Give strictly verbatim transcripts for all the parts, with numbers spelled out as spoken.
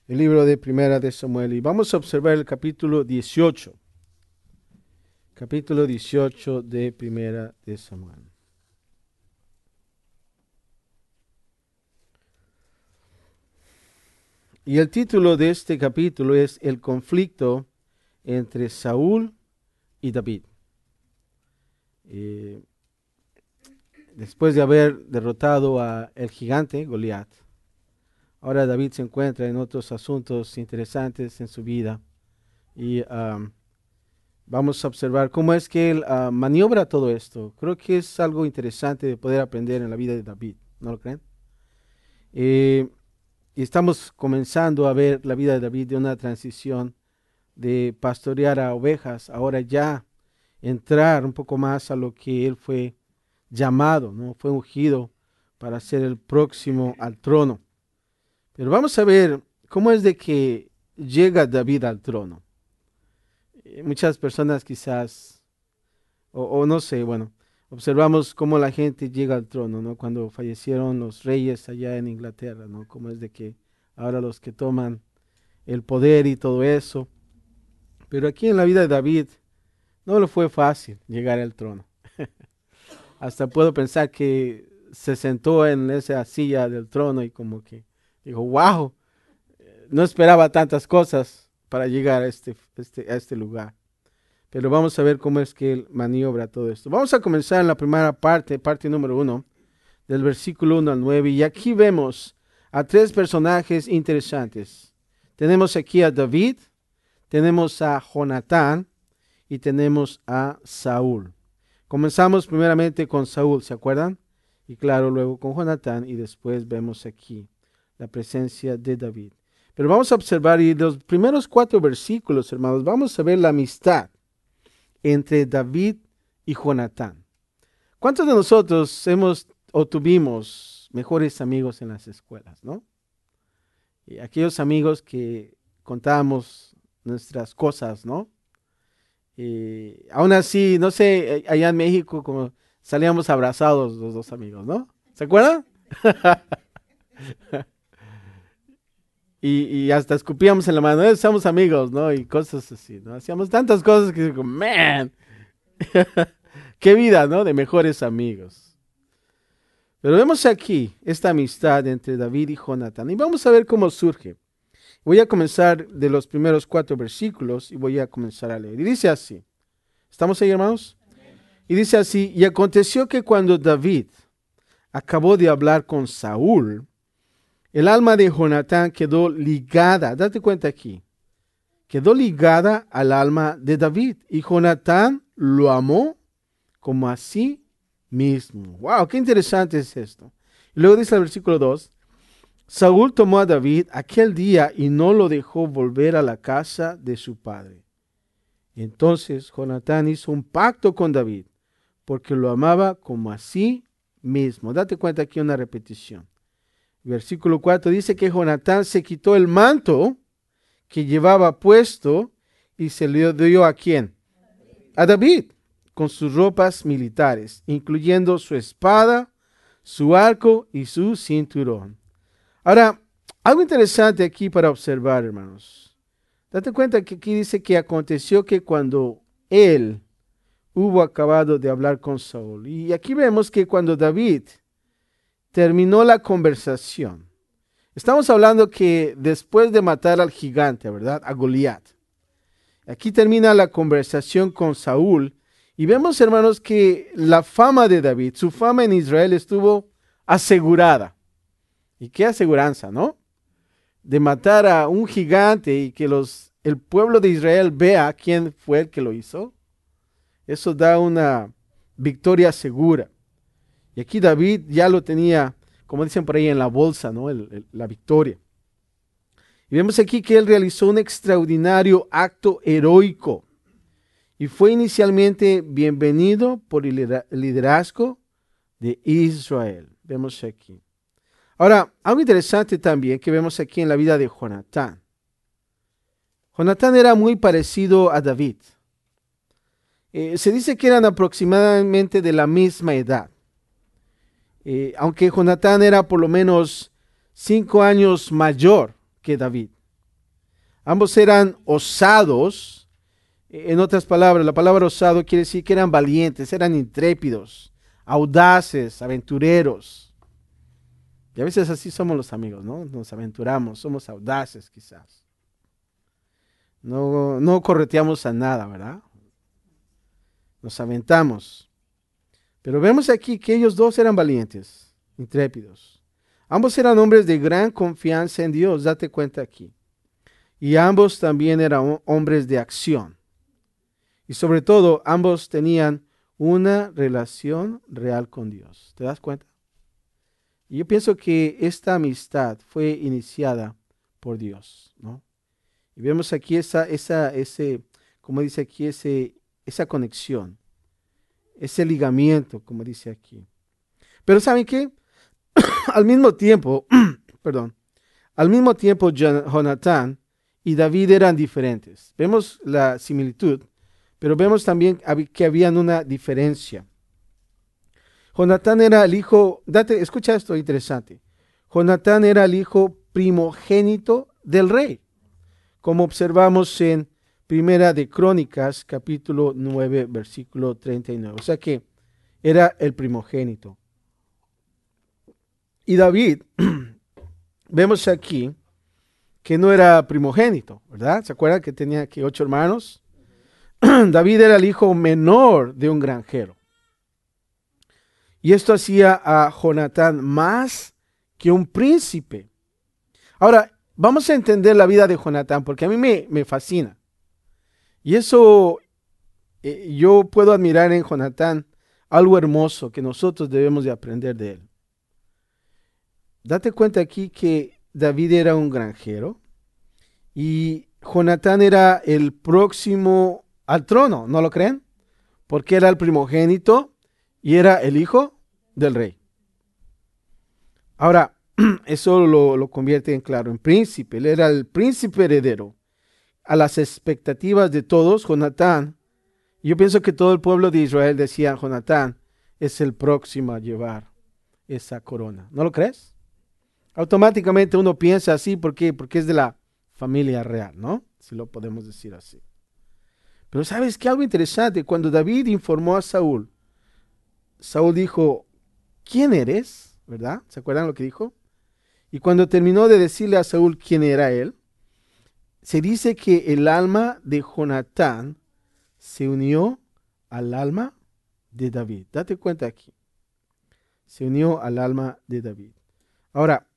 el libro de Primera de Samuel y vamos a observar el capítulo dieciocho. Capítulo dieciocho de Primera de Samuel. Y el título de este capítulo es El conflicto entre Saúl y David. Eh, después de haber derrotado a el gigante Goliat, ahora David se encuentra en otros asuntos interesantes en su vida y um, vamos a observar cómo es que él uh, maniobra todo esto. Creo que es algo interesante de poder aprender en la vida de David, ¿no lo creen? Eh, y estamos comenzando a ver la vida de David de una transición de pastorear a ovejas, ahora ya entrar un poco más a lo que él fue llamado, ¿no? Fue ungido para ser el próximo al trono. Pero vamos a ver cómo es de que llega David al trono. Eh, muchas personas quizás, o, o no sé, bueno, observamos cómo la gente llega al trono, ¿no? Cuando fallecieron los reyes allá en Inglaterra, ¿no? Cómo es de que ahora los que toman el poder y todo eso. Pero aquí en la vida de David no le fue fácil llegar al trono. Hasta puedo pensar que se sentó en esa silla del trono y como que dijo, wow, no esperaba tantas cosas para llegar a este, este, a este lugar. Pero vamos a ver cómo es que él maniobra todo esto. Vamos a comenzar en la primera parte, parte número uno, del versículo uno al nueve. Y aquí vemos a tres personajes interesantes. Tenemos aquí a David, tenemos a Jonatán y tenemos a Saúl. Comenzamos primeramente con Saúl, ¿se acuerdan? Y claro, luego con Jonatán y después vemos aquí la presencia de David. Pero vamos a observar y los primeros cuatro versículos, hermanos, vamos a ver la amistad entre David y Jonatán. ¿Cuántos de nosotros hemos o tuvimos mejores amigos en las escuelas, no? Y aquellos amigos que contábamos nuestras cosas, ¿no? Y aún así, no sé, allá en México como salíamos abrazados los dos amigos, ¿no? ¿Se acuerdan? y, y hasta escupíamos en la mano, eh, somos amigos, ¿no? Y cosas así, ¿no? Hacíamos tantas cosas que digo, man, qué vida, ¿no? De mejores amigos. Pero vemos aquí esta amistad entre David y Jonatán. Y vamos a ver cómo surge. Voy a comenzar de los primeros cuatro versículos y voy a comenzar a leer. Y dice así. ¿Estamos ahí, hermanos? Y dice así, y aconteció que cuando David acabó de hablar con Saúl, el alma de Jonatán quedó ligada, date cuenta aquí, quedó ligada al alma de David, y Jonatán lo amó como a sí mismo. Wow, qué interesante es esto. Y luego dice el versículo dos, Saúl tomó a David aquel día y no lo dejó volver a la casa de su padre. Entonces Jonatán hizo un pacto con David, porque lo amaba como a sí mismo. Date cuenta aquí una repetición. Versículo cuatro dice que Jonatán se quitó el manto que llevaba puesto y se le dio ¿a quién? A David, con sus ropas militares, incluyendo su espada, su arco y su cinturón. Ahora, algo interesante aquí para observar, hermanos. Date cuenta que aquí dice que aconteció que cuando él hubo acabado de hablar con Saúl. Y aquí vemos que cuando David terminó la conversación, estamos hablando que después de matar al gigante, ¿verdad? A Goliat. Aquí termina la conversación con Saúl y vemos, hermanos, que la fama de David, su fama en Israel estuvo asegurada. ¿Y qué aseguranza, no? De matar a un gigante y que los, el pueblo de Israel vea quién fue el que lo hizo. Eso da una victoria segura. Y aquí David ya lo tenía, como dicen por ahí, en la bolsa, ¿no? El, el, la victoria. Y vemos aquí que él realizó un extraordinario acto heroico. Y fue inicialmente bienvenido por el liderazgo de Israel. Vemos aquí. Ahora, algo interesante también que vemos aquí en la vida de Jonatán. Jonatán era muy parecido a David. Eh, se dice que eran aproximadamente de la misma edad. Eh, aunque Jonatán era por lo menos cinco años mayor que David. Ambos eran osados. En otras palabras, la palabra osado quiere decir que eran valientes, eran intrépidos, audaces, aventureros. Y a veces así somos los amigos, ¿no? Nos aventuramos, somos audaces quizás. No, no correteamos a nada, ¿verdad? Nos aventamos. Pero vemos aquí que ellos dos eran valientes, intrépidos. Ambos eran hombres de gran confianza en Dios, date cuenta aquí. Y ambos también eran hombres de acción. Y sobre todo, ambos tenían una relación real con Dios. ¿Te das cuenta? Y yo pienso que esta amistad fue iniciada por Dios, ¿no? Y vemos aquí esa, esa, ese, como dice aquí, ese, esa conexión, ese ligamiento, como dice aquí. Pero ¿saben qué? Al mismo tiempo, perdón, al mismo tiempo Jonatán y David eran diferentes. Vemos la similitud, pero vemos también que habían una diferencia. Jonatán era el hijo, date, escucha esto interesante. Jonatán era el hijo primogénito del rey, como observamos en Primera de Crónicas, capítulo nueve, versículo treinta y nueve. O sea que era el primogénito. Y David, vemos aquí que no era primogénito, ¿verdad? ¿Se acuerdan que tenía aquí ocho hermanos? David era el hijo menor de un granjero. Y esto hacía a Jonatán más que un príncipe. Ahora, vamos a entender la vida de Jonatán, porque a mí me, me fascina. Y eso, eh, yo puedo admirar en Jonatán algo hermoso que nosotros debemos de aprender de él. Date cuenta aquí que David era un granjero y Jonatán era el próximo al trono, ¿no lo creen? Porque era el primogénito y era el hijo del rey. Ahora, eso lo, lo convierte en claro, en príncipe. Él era el príncipe heredero. A las expectativas de todos, Jonatán, yo pienso que todo el pueblo de Israel decía, Jonatán es el próximo a llevar esa corona. ¿No lo crees? Automáticamente uno piensa así, ¿por qué? Porque es de la familia real, ¿no? Si lo podemos decir así. Pero ¿sabes qué? Algo interesante, cuando David informó a Saúl, Saúl dijo, ¿quién eres? ¿Verdad? ¿Se acuerdan lo que dijo? Y cuando terminó de decirle a Saúl quién era él, se dice que el alma de Jonatán se unió al alma de David. Date cuenta aquí. Se unió al alma de David. Ahora,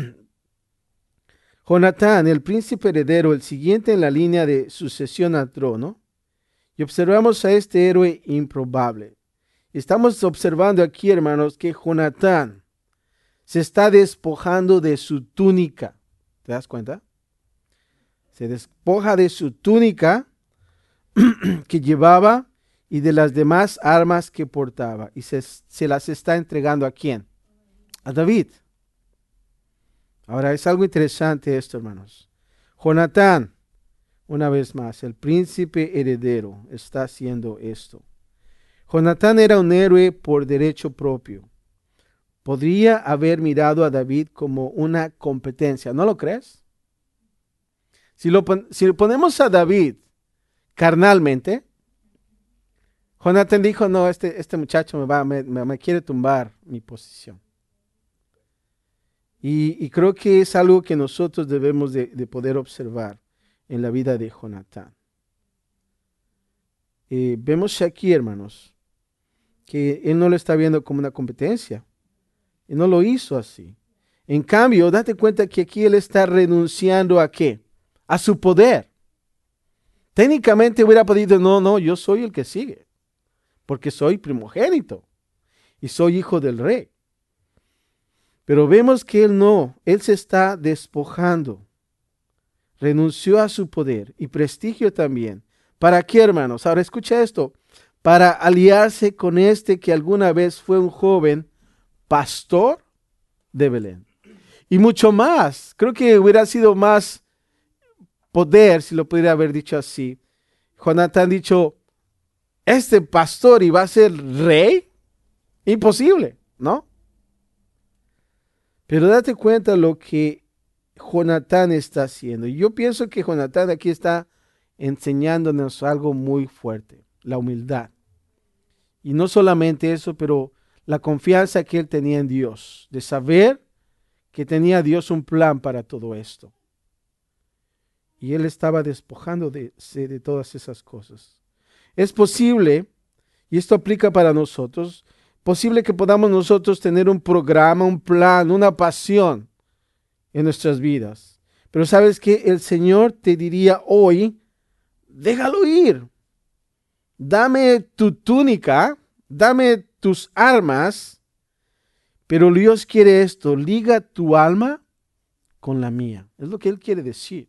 Jonatán, el príncipe heredero, el siguiente en la línea de sucesión al trono, y observamos a este héroe improbable. Estamos observando aquí, hermanos, que Jonatán se está despojando de su túnica. ¿Te das cuenta? Se despoja de su túnica que llevaba y de las demás armas que portaba. Y se, se las está entregando ¿a quién? A David. Ahora es algo interesante esto, hermanos. Jonatán, una vez más, el príncipe heredero, está haciendo esto. Jonatán era un héroe por derecho propio. Podría haber mirado a David como una competencia, ¿no lo crees? Si lo, si lo ponemos a David carnalmente, Jonatán dijo, no, este, este muchacho me, va, me, me quiere tumbar mi posición. Y, y creo que es algo que nosotros debemos de, de poder observar en la vida de Jonatán. Eh, vemos aquí, hermanos, que él no lo está viendo como una competencia. Y no lo hizo así. En cambio, date cuenta que aquí él está renunciando ¿a qué? A su poder. Técnicamente hubiera podido, no, no, yo soy el que sigue, porque soy primogénito y soy hijo del rey. Pero vemos que él no, él se está despojando. Renunció a su poder y prestigio también. ¿Para qué, hermanos? Ahora escucha esto. Para aliarse con este que alguna vez fue un joven pastor de Belén. Y mucho más. Creo que hubiera sido más poder si lo pudiera haber dicho así. Jonatán dicho, este pastor iba a ser rey. Imposible, ¿no? Pero date cuenta lo que Jonatán está haciendo. Y yo pienso que Jonatán aquí está enseñándonos algo muy fuerte, la humildad. Y no solamente eso, pero la confianza que él tenía en Dios, de saber que tenía Dios un plan para todo esto. Y él estaba despojando de, de todas esas cosas. Es posible, y esto aplica para nosotros, posible que podamos nosotros tener un programa, un plan, una pasión en nuestras vidas. Pero sabes que el Señor te diría hoy, déjalo ir. Dame tu túnica, dame tus armas, pero Dios quiere esto, liga tu alma con la mía. Es lo que Él quiere decir.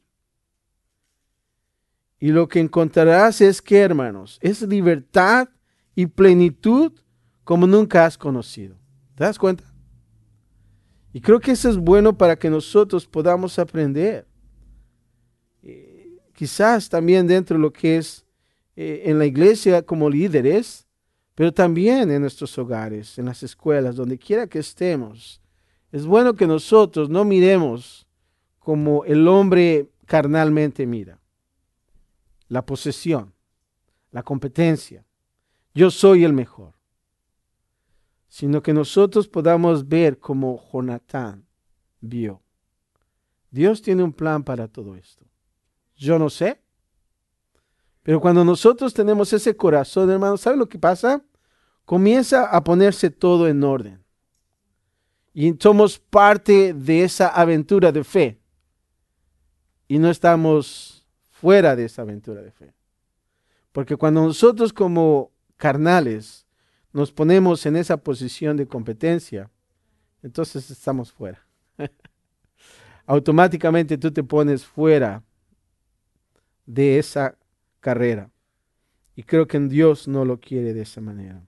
Y lo que encontrarás es que, hermanos, es libertad y plenitud como nunca has conocido. ¿Te das cuenta? Y creo que eso es bueno para que nosotros podamos aprender. Eh, quizás también dentro de lo que es eh, en la iglesia como líderes, pero también en nuestros hogares, en las escuelas, donde quiera que estemos. Es bueno que nosotros no miremos como el hombre carnalmente mira. La posesión, la competencia. Yo soy el mejor. Sino que nosotros podamos ver como Jonatán vio. Dios tiene un plan para todo esto. Yo no sé. Pero cuando nosotros tenemos ese corazón, hermano, ¿sabe lo que pasa? Comienza a ponerse todo en orden. Y somos parte de esa aventura de fe. Y no estamos fuera de esa aventura de fe. Porque cuando nosotros como carnales nos ponemos en esa posición de competencia, entonces estamos fuera. Automáticamente tú te pones fuera de esa carrera. Y creo que en Dios no lo quiere de esa manera.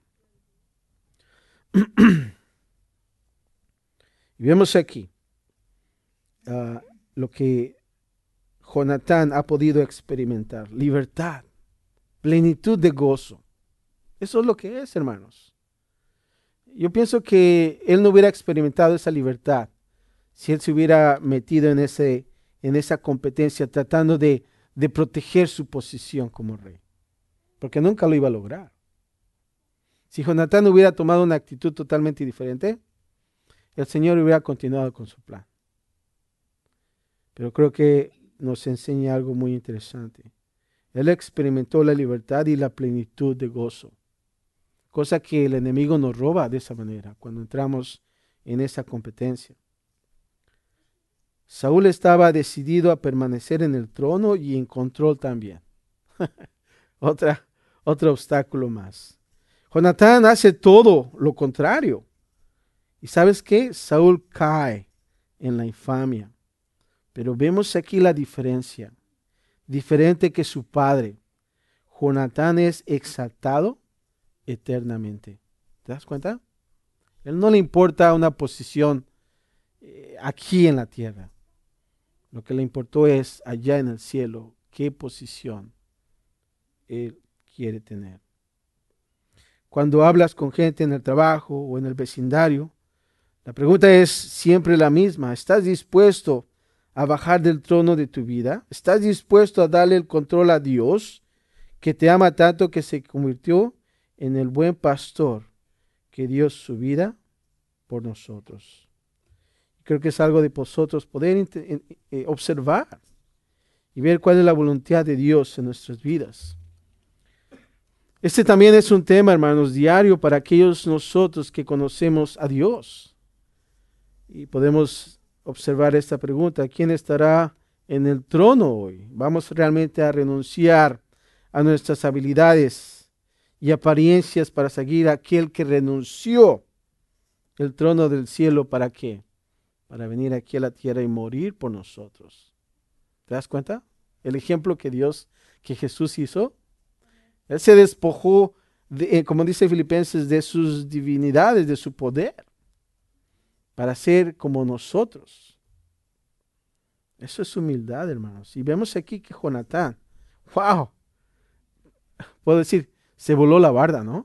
Y vemos aquí uh, lo que Jonatán ha podido experimentar. Libertad, plenitud de gozo. Eso es lo que es, hermanos. Yo pienso que él no hubiera experimentado esa libertad si él se hubiera metido en, ese, en esa competencia tratando de, de proteger su posición como rey. Porque nunca lo iba a lograr. Si Jonatán hubiera tomado una actitud totalmente diferente, el Señor hubiera continuado con su plan. Pero creo que nos enseña algo muy interesante. Él experimentó la libertad y la plenitud de gozo. Cosa que el enemigo nos roba de esa manera cuando entramos en esa competencia. Saúl estaba decidido a permanecer en el trono y en control también. Otra, otro obstáculo más. Jonatán hace todo lo contrario. ¿Y sabes qué? Saúl cae en la infamia. Pero vemos aquí la diferencia. Diferente que su padre. Jonatán es exaltado eternamente. ¿Te das cuenta? Él no le importa una posición eh, aquí en la tierra. Lo que le importó es allá en el cielo qué posición él quiere tener. Cuando hablas con gente en el trabajo o en el vecindario, la pregunta es siempre la misma. ¿Estás dispuesto a bajar del trono de tu vida? ¿Estás dispuesto a darle el control a Dios, que te ama tanto que se convirtió en el buen pastor que dio su vida por nosotros? Creo que es algo de vosotros poder eh, observar y ver cuál es la voluntad de Dios en nuestras vidas. Este también es un tema, hermanos, diario para aquellos nosotros que conocemos a Dios. Y podemos observar esta pregunta: ¿quién estará en el trono hoy? ¿Vamos realmente a renunciar a nuestras habilidades y apariencias para seguir a aquel que renunció el trono del cielo? ¿Para qué? Para venir aquí a la tierra y morir por nosotros. ¿Te das cuenta? El ejemplo que Dios, que Jesús hizo. Él se despojó, de, como dice Filipenses, de sus divinidades, de su poder, para ser como nosotros. Eso es humildad, hermanos. Y vemos aquí que Jonatán, wow, puedo decir, se voló la barda, ¿no?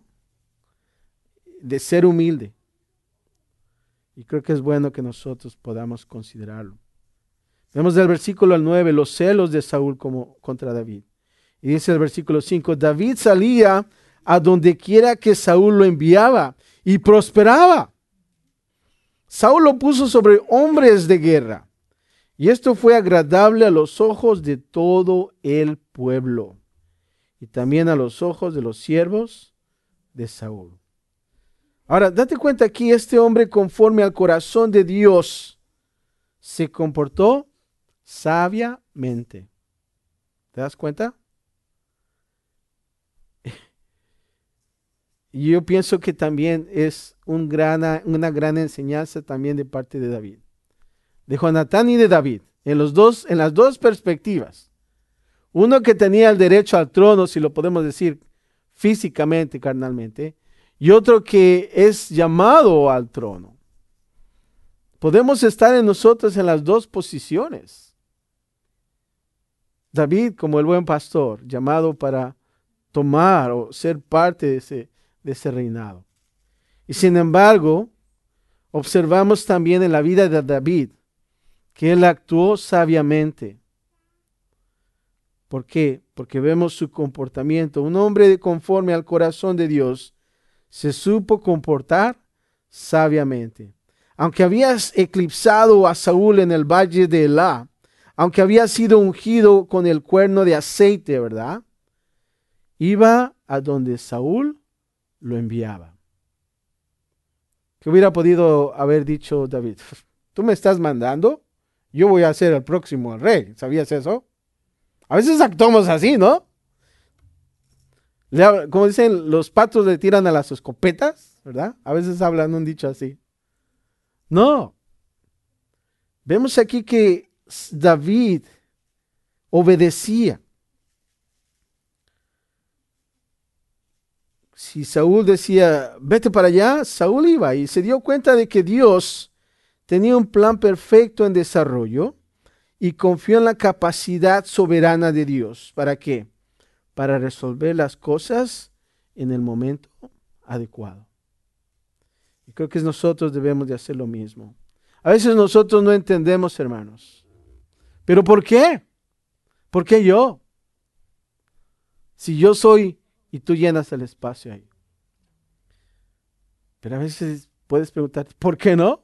De ser humilde. Y creo que es bueno que nosotros podamos considerarlo. Vemos del versículo nueve los celos de Saúl como contra David. Y dice el versículo cinco, David salía a donde quiera que Saúl lo enviaba y prosperaba. Saúl lo puso sobre hombres de guerra. Y esto fue agradable a los ojos de todo el pueblo. Y también a los ojos de los siervos de Saúl. Ahora, date cuenta aquí, este hombre conforme al corazón de Dios se comportó sabiamente. ¿Te das cuenta? Y yo pienso que también es un gran, una gran enseñanza también de parte de David. De Jonatán y de David, en, los dos, en las dos perspectivas. Uno que tenía el derecho al trono, si lo podemos decir físicamente, carnalmente, y otro que es llamado al trono. Podemos estar en nosotros en las dos posiciones. David, como el buen pastor, llamado para tomar o ser parte de ese, de ese reinado. Y sin embargo, observamos también en la vida de David que él actuó sabiamente. ¿Por qué? Porque vemos su comportamiento. Un hombre conforme al corazón de Dios se supo comportar sabiamente. Aunque habías eclipsado a Saúl en el valle de Elá, aunque había sido ungido con el cuerno de aceite, ¿verdad? Iba a donde Saúl lo enviaba. ¿Qué hubiera podido haber dicho David? ¿Tú me estás mandando? Yo voy a ser el próximo rey. ¿Sabías eso? A veces actuamos así, ¿no? Le, como dicen, los patos le tiran a las escopetas, ¿verdad? A veces hablan un dicho así. No. Vemos aquí que David obedecía. Si Saúl decía, vete para allá, Saúl iba y se dio cuenta de que Dios tenía un plan perfecto en desarrollo y confió en la capacidad soberana de Dios. ¿Para qué? Para resolver las cosas en el momento adecuado. Y creo que nosotros debemos de hacer lo mismo. A veces nosotros no entendemos, hermanos. ¿Pero por qué? ¿Por qué yo? Si yo soy y tú llenas el espacio ahí. Pero a veces puedes preguntar, ¿por qué no?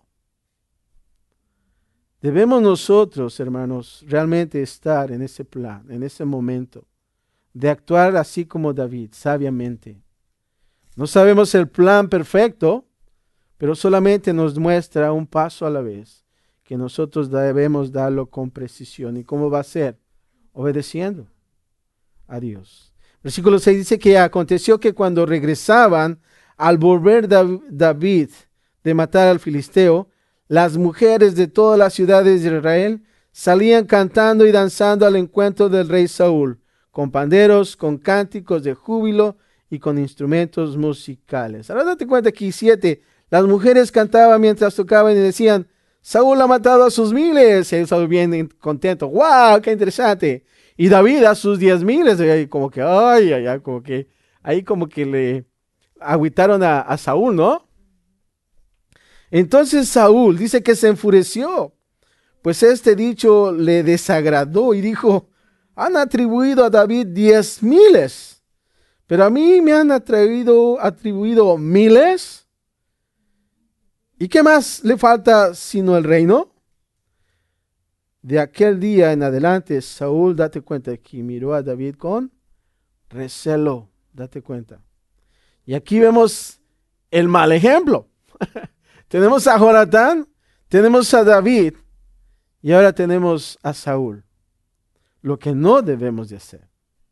Debemos nosotros, hermanos, realmente estar en ese plan, en ese momento, de actuar así como David, sabiamente. No sabemos el plan perfecto, pero solamente nos muestra un paso a la vez, que nosotros debemos darlo con precisión. ¿Y cómo va a ser? Obedeciendo a Dios. Versículo seis dice que aconteció que cuando regresaban, al volver David de matar al filisteo, las mujeres de todas las ciudades de Israel salían cantando y danzando al encuentro del rey Saúl, con panderos, con cánticos de júbilo y con instrumentos musicales. Ahora date cuenta aquí, siete. Las mujeres cantaban mientras tocaban y decían, Saúl ha matado a sus miles. Y ellos estaban bien contentos. ¡Wow! ¡Qué interesante! Y David a sus diez miles. Y ahí como que, ay, ay, ay, como que, ahí como que le agüitaron a, a Saúl, ¿no? Entonces Saúl dice que se enfureció, pues este dicho le desagradó y dijo, han atribuido a David diez miles, pero a mí me han atribuido, atribuido miles. ¿Y qué más le falta sino el reino? De aquel día en adelante, Saúl, date cuenta que miró a David con recelo, date cuenta. Y aquí vemos el mal ejemplo. Tenemos a Jonatán, tenemos a David y ahora tenemos a Saúl. Lo que no debemos de hacer.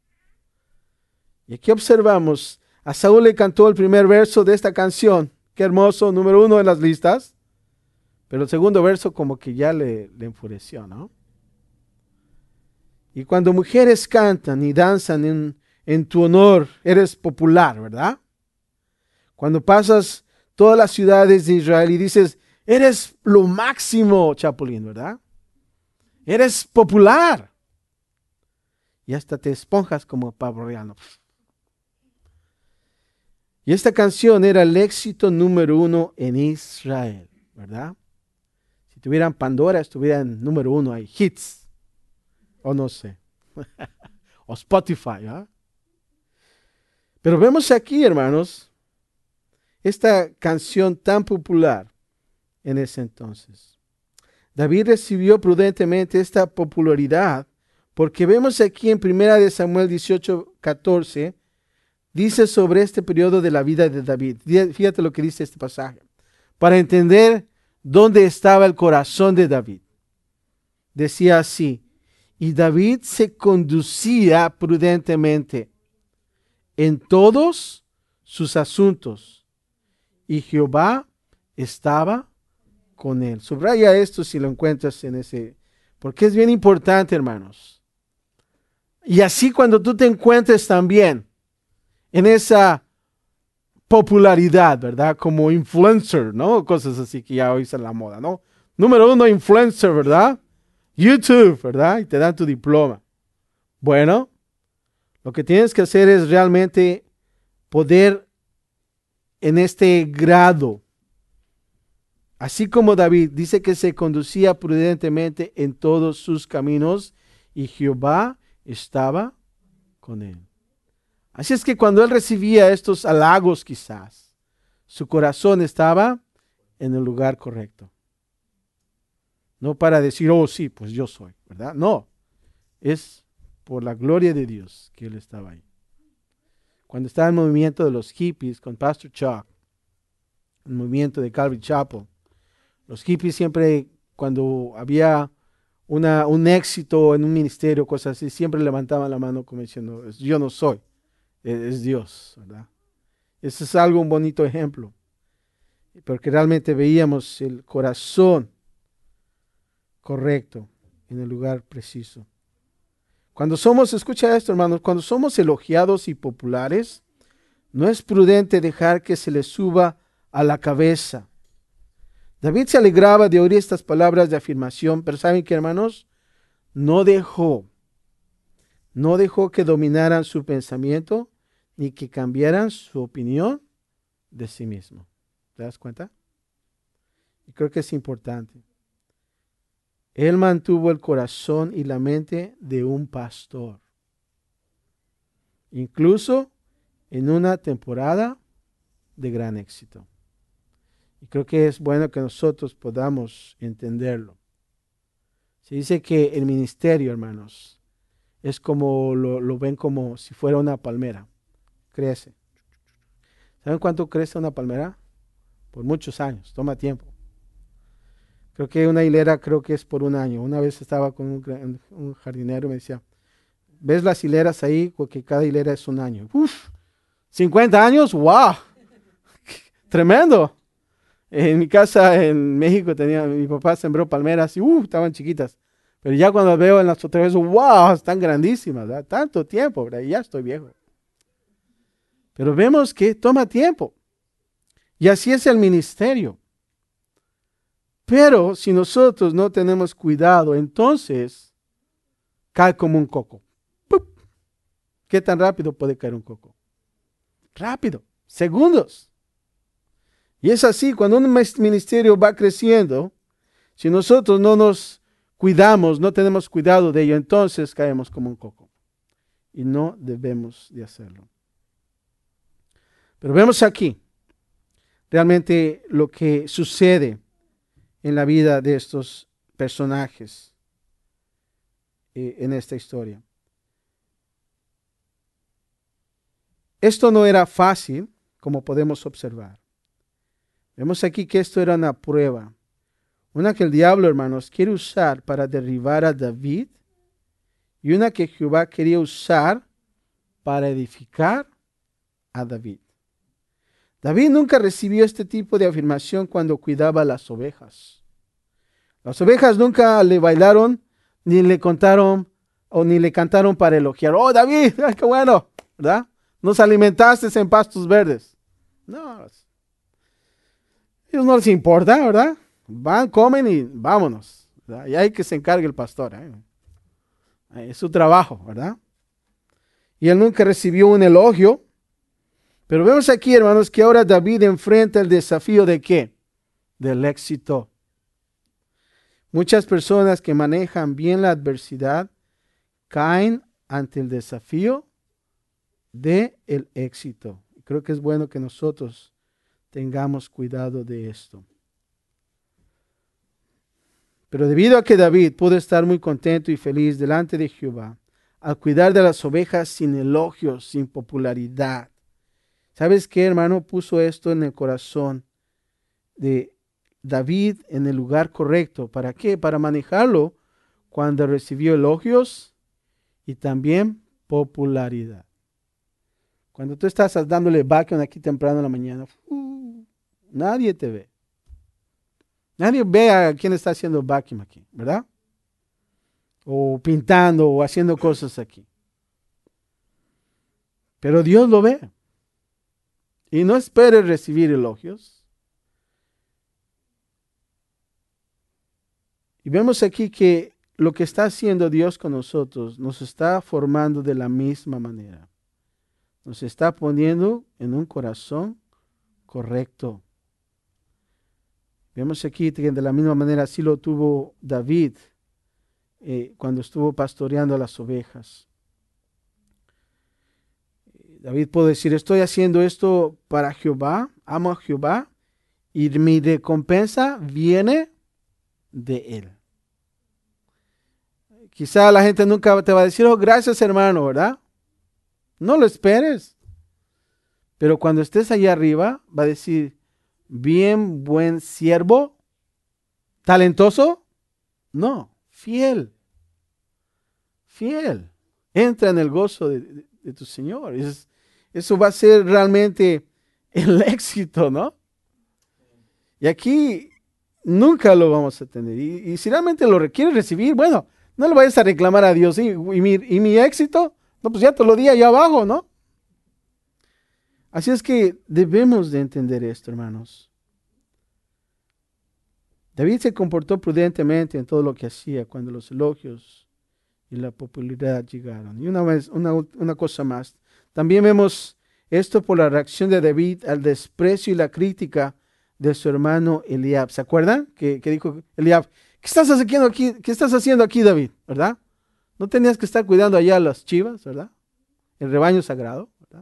Y aquí observamos, a Saúl le cantó el primer verso de esta canción. Qué hermoso, número uno en las listas. Pero el segundo verso como que ya le, le enfureció, ¿no? Y cuando mujeres cantan y danzan en, en tu honor, eres popular, ¿verdad? Cuando pasas todas las ciudades de Israel y dices, eres lo máximo, Chapulín, ¿verdad? Eres popular. Y hasta te esponjas como pavo real. Y esta canción era el éxito número uno en Israel, ¿verdad? Si tuvieran Pandora, estuvieran número uno ahí, hits, o no sé, o Spotify, ¿ah? Pero vemos aquí, hermanos, esta canción tan popular en ese entonces. David recibió prudentemente esta popularidad porque vemos aquí en primera de Samuel dieciocho, catorce, dice sobre este periodo de la vida de David. Fíjate lo que dice este pasaje. Para entender dónde estaba el corazón de David. Decía así, y David se conducía prudentemente en todos sus asuntos, y Jehová estaba con él. Subraya esto si lo encuentras en ese, porque es bien importante, hermanos. Y así cuando tú te encuentres también en esa popularidad, ¿verdad? Como influencer, ¿no? Cosas así que ya hoy están en la moda, ¿no? Número uno, influencer, ¿verdad? YouTube, ¿verdad? Y te dan tu diploma. Bueno, lo que tienes que hacer es realmente poder en este grado, así como David dice que se conducía prudentemente en todos sus caminos y Jehová estaba con él. Así es que cuando él recibía estos halagos quizás, su corazón estaba en el lugar correcto. No para decir, oh sí, pues yo soy, ¿verdad? No, es por la gloria de Dios que él estaba ahí. Cuando estaba en el movimiento de los hippies con Pastor Chuck, el movimiento de Calvary Chapel, los hippies siempre, cuando había una, un éxito en un ministerio, cosas así, siempre levantaban la mano como diciendo, yo no soy, es Dios, ¿verdad? Ese es algo, un bonito ejemplo, porque realmente veíamos el corazón correcto en el lugar preciso. Cuando somos, escucha esto, hermanos, cuando somos elogiados y populares, no es prudente dejar que se les suba a la cabeza. David se alegraba de oír estas palabras de afirmación, pero ¿saben qué, hermanos? No dejó, no dejó que dominaran su pensamiento ni que cambiaran su opinión de sí mismo. ¿Te das cuenta? Y creo que es importante. Él mantuvo el corazón y la mente de un pastor. Incluso en una temporada de gran éxito. Y creo que es bueno que nosotros podamos entenderlo. Se dice que el ministerio, hermanos, es como, lo, lo ven como si fuera una palmera. Crece. ¿Saben cuánto crece una palmera? Por muchos años, toma tiempo. Creo que una hilera creo que es por un año. Una vez estaba con un, un jardinero y me decía, ¿ves las hileras ahí? Porque cada hilera es un año. Uf, cincuenta años, wow, tremendo. En mi casa en México tenía, mi papá sembró palmeras y uh, estaban chiquitas. Pero ya cuando las veo en las otras veces, wow, están grandísimas, ¿verdad? Tanto tiempo, ¿verdad? Y ya estoy viejo. Pero vemos que toma tiempo. Y así es el ministerio. Pero si nosotros no tenemos cuidado, entonces cae como un coco. ¡Pup! ¿Qué tan rápido puede caer un coco? Rápido, segundos. Y es así, cuando un ministerio va creciendo, si nosotros no nos cuidamos, no tenemos cuidado de ello, entonces caemos como un coco. Y no debemos de hacerlo. Pero vemos aquí realmente lo que sucede en la vida de estos personajes eh, en esta historia. Esto no era fácil, como podemos observar. Vemos aquí que esto era una prueba. Una que el diablo, hermanos, quiere usar para derribar a David y una que Jehová quería usar para edificar a David. David nunca recibió este tipo de afirmación cuando cuidaba las ovejas. Las ovejas nunca le bailaron, ni le contaron, o ni le cantaron para elogiar. Oh, David, qué bueno, ¿verdad? Nos alimentaste en pastos verdes. No, ellos no les importa, ¿verdad? Van, comen y vámonos, ¿verdad? Y hay que se encargue el pastor, ¿eh? Es su trabajo, ¿verdad? Y él nunca recibió un elogio. Pero vemos aquí, hermanos, que ahora David enfrenta el desafío de ¿qué? Del éxito. Muchas personas que manejan bien la adversidad caen ante el desafío de el éxito. Creo que es bueno que nosotros tengamos cuidado de esto. Pero debido a que David pudo estar muy contento y feliz delante de Jehová, al cuidar de las ovejas sin elogios, sin popularidad. ¿Sabes qué, hermano? Puso esto en el corazón de David en el lugar correcto. ¿Para qué? Para manejarlo cuando recibió elogios y también popularidad. Cuando tú estás dándole vacuum aquí temprano en la mañana, uh, nadie te ve. Nadie ve a quién está haciendo vacuum aquí, ¿verdad? O pintando o haciendo cosas aquí. Pero Dios lo ve. Y no esperes recibir elogios. Y vemos aquí que lo que está haciendo Dios con nosotros nos está formando de la misma manera. Nos está poniendo en un corazón correcto. Vemos aquí que de la misma manera así lo tuvo David eh, cuando estuvo pastoreando a las ovejas. David puede decir, estoy haciendo esto para Jehová, amo a Jehová, y mi recompensa viene de él. Quizá la gente nunca te va a decir, oh, gracias hermano, ¿verdad? No lo esperes. Pero cuando estés allá arriba, va a decir, bien, buen siervo, talentoso, no, fiel, fiel. Entra en el gozo de, de, de tu Señor. Es, eso va a ser realmente el éxito, ¿no? Y aquí nunca lo vamos a tener. Y, y si realmente lo requieres recibir, bueno, no le vayas a reclamar a Dios. ¿Sí? ¿Y, mi, ¿Y mi éxito? No, pues ya te lo di allá abajo, ¿no? Así es que debemos de entender esto, hermanos. David se comportó prudentemente en todo lo que hacía cuando los elogios y la popularidad llegaron. Y una vez, una, una cosa más. También vemos esto por la reacción de David al desprecio y la crítica de su hermano Eliab. ¿Se acuerdan? Que, que dijo Eliab, ¿qué estás haciendo aquí? ¿Qué estás haciendo aquí, David? ¿Verdad? No tenías que estar cuidando allá las chivas, ¿verdad? El rebaño sagrado, ¿verdad?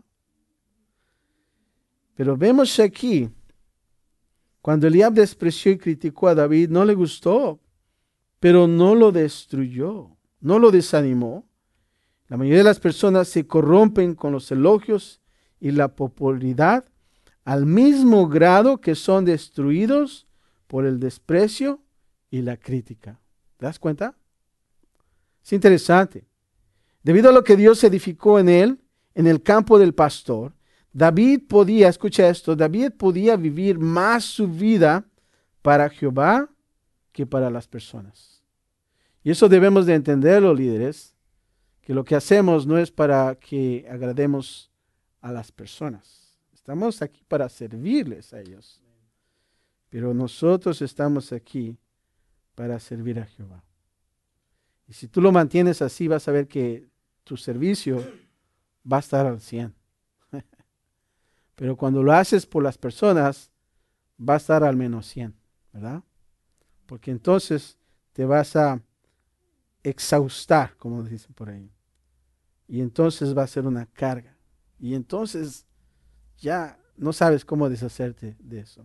Pero vemos aquí, cuando Eliab despreció y criticó a David, no le gustó, pero no lo destruyó, no lo desanimó. La mayoría de las personas se corrompen con los elogios y la popularidad al mismo grado que son destruidos por el desprecio y la crítica. ¿Te das cuenta? Es interesante. Debido a lo que Dios edificó en él, en el campo del pastor, David podía, escucha esto, David podía vivir más su vida para Jehová que para las personas. Y eso debemos de entenderlo, líderes, que lo que hacemos no es para que agrademos a las personas. Estamos aquí para servirles a ellos. Pero nosotros estamos aquí para servir a Jehová. Y si tú lo mantienes así, vas a ver que tu servicio va a estar al cien. Pero cuando lo haces por las personas, va a estar al menos cien, ¿verdad? Porque entonces te vas a exhaustar, como dicen por ahí. Y entonces va a ser una carga. Y entonces ya no sabes cómo deshacerte de eso.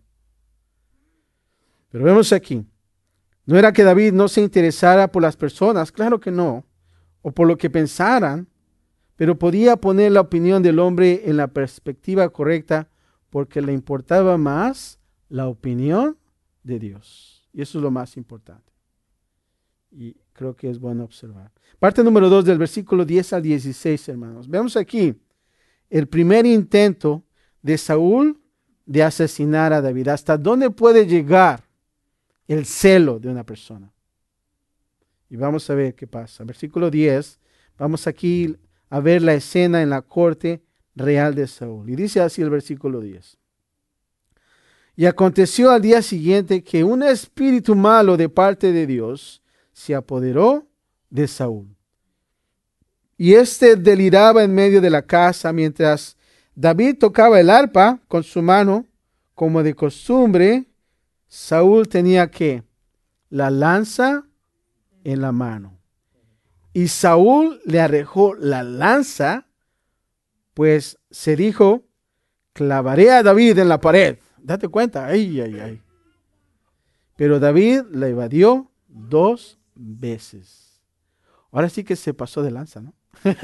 Pero vemos aquí, no era que David no se interesara por las personas, claro que no, o por lo que pensaran, pero podía poner la opinión del hombre en la perspectiva correcta porque le importaba más la opinión de Dios. Y eso es lo más importante. Y creo que es bueno observar. Parte número dos del versículo diez al dieciséis, hermanos. Vemos aquí el primer intento de Saúl de asesinar a David. ¿Hasta dónde puede llegar el celo de una persona? Y vamos a ver qué pasa. Versículo diez, vamos aquí a ver la escena en la corte real de Saúl. Y dice así el versículo diez. Y aconteció al día siguiente que un espíritu malo de parte de Dios se apoderó de Saúl. Y éste deliraba en medio de la casa mientras David tocaba el arpa con su mano, como de costumbre. Saúl tenía que la lanza en la mano. Y Saúl le arrojó la lanza, pues se dijo, clavaré a David en la pared. Date cuenta, ay, ay, ay. Pero David la evadió dos veces. Ahora sí que se pasó de lanza, ¿no?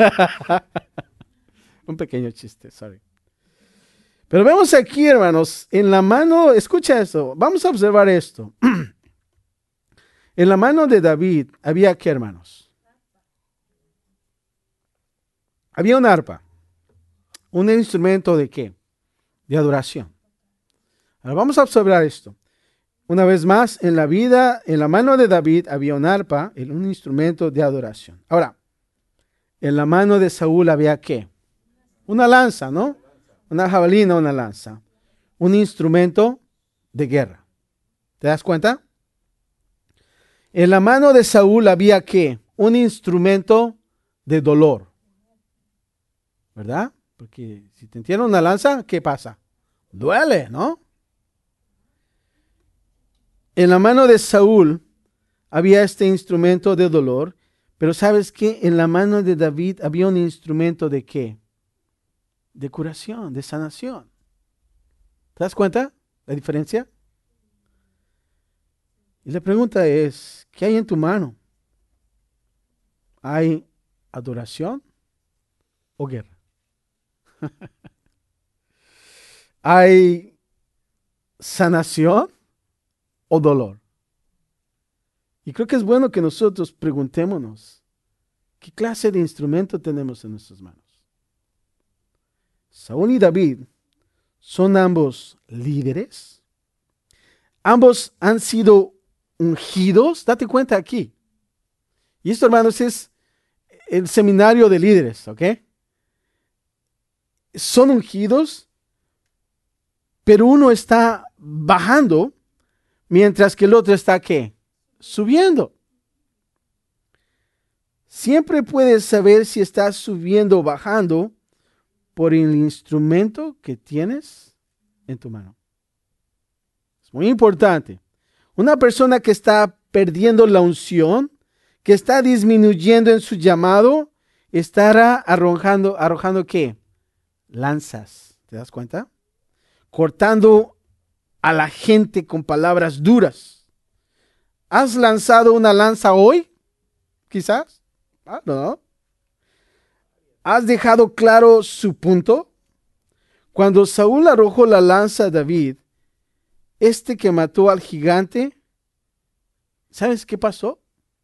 Un pequeño chiste, sorry. Pero vemos aquí, hermanos, en la mano, escucha esto, vamos a observar esto. En la mano de David había, ¿qué, hermanos? Había un arpa, un instrumento de ¿qué? De adoración. Ahora vamos a observar esto. Una vez más, en la vida, en la mano de David había un arpa, un instrumento de adoración. Ahora, en la mano de Saúl había ¿qué? Una lanza, ¿no? Una jabalina, una lanza. Un instrumento de guerra. ¿Te das cuenta? En la mano de Saúl había ¿qué? Un instrumento de dolor. ¿Verdad? Porque si te entierran una lanza, ¿qué pasa? Duele, ¿no? En la mano de Saúl había este instrumento de dolor, pero ¿sabes qué? En la mano de David había un instrumento de ¿qué? De curación, de sanación. ¿Te das cuenta la diferencia? Y la pregunta es, ¿qué hay en tu mano? ¿Hay adoración o guerra? ¿Hay sanación o dolor? Y creo que es bueno que nosotros preguntémonos, ¿qué clase de instrumento tenemos en nuestras manos? Saúl y David son ambos líderes. Ambos han sido ungidos. Date cuenta aquí. Y esto, hermanos, es el seminario de líderes, ¿ok? Son ungidos, pero uno está bajando, mientras que el otro está, ¿qué? Subiendo. Siempre puedes saber si estás subiendo o bajando por el instrumento que tienes en tu mano. Es muy importante. Una persona que está perdiendo la unción, que está disminuyendo en su llamado, estará arrojando, arrojando ¿qué? Lanzas. ¿Te das cuenta? Cortando a la gente con palabras duras. ¿Has lanzado una lanza hoy? Quizás. Ah, no. ¿Has dejado claro su punto? Cuando Saúl arrojó la lanza a David, este que mató al gigante, ¿sabes qué pasó?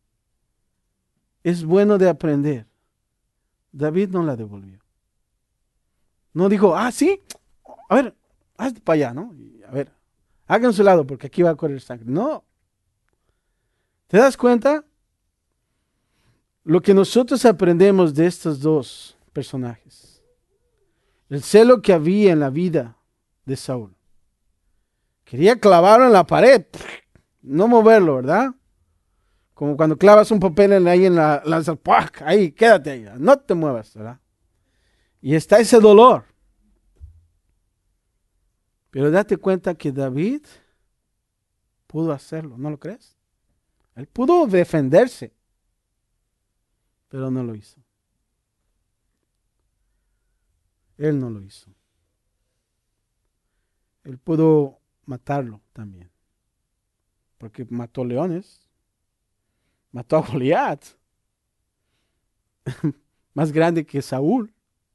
Es bueno de aprender. David no la devolvió. No dijo, ah, sí, a ver, hazte para allá, ¿no? A ver, hagan su lado porque aquí va a correr sangre. No. ¿Te das cuenta? Lo que nosotros aprendemos de estos dos personajes. El celo que había en la vida de Saúl. Quería clavarlo en la pared, no moverlo, ¿verdad? Como cuando clavas un papel ahí en la lanza, ahí, quédate ahí, no te muevas, ¿verdad? Y está ese dolor. Pero date cuenta que David pudo hacerlo, ¿no lo crees? Él pudo defenderse, pero no lo hizo. Él no lo hizo. Él pudo matarlo también, porque mató leones, mató a Goliat, más grande que Saúl,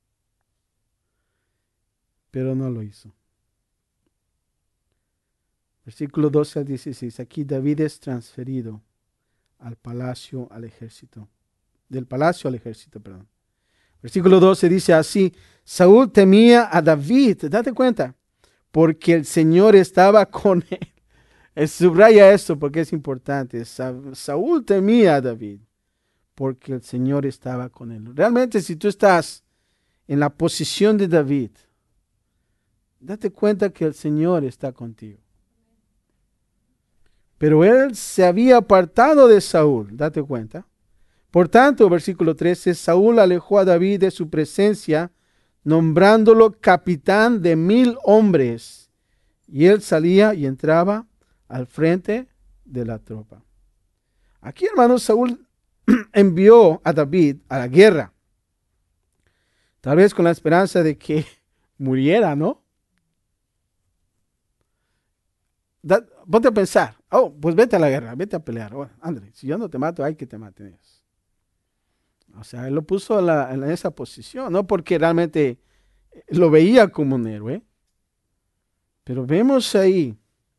pero no lo hizo. Versículo doce al dieciséis. Aquí David es transferido al palacio, al ejército. Del palacio al ejército, perdón. Versículo doce dice así: Saúl temía a David, date cuenta, porque el Señor estaba con él. Subraya esto porque es importante. Sa Saúl temía a David, porque el Señor estaba con él. Realmente, si tú estás en la posición de David, date cuenta que el Señor está contigo. Pero él se había apartado de Saúl, date cuenta. Por tanto, versículo trece, Saúl alejó a David de su presencia, nombrándolo capitán de mil hombres. Y él salía y entraba al frente de la tropa. Aquí, hermanos, Saúl envió a David a la guerra, tal vez con la esperanza de que muriera, ¿no? Da, ponte a pensar, oh, pues vete a la guerra, vete a pelear. Bueno, André, si yo no te mato, hay que te maten ellos. O sea, él lo puso en, la, en esa posición, no porque realmente lo veía como un héroe, pero vemos ahí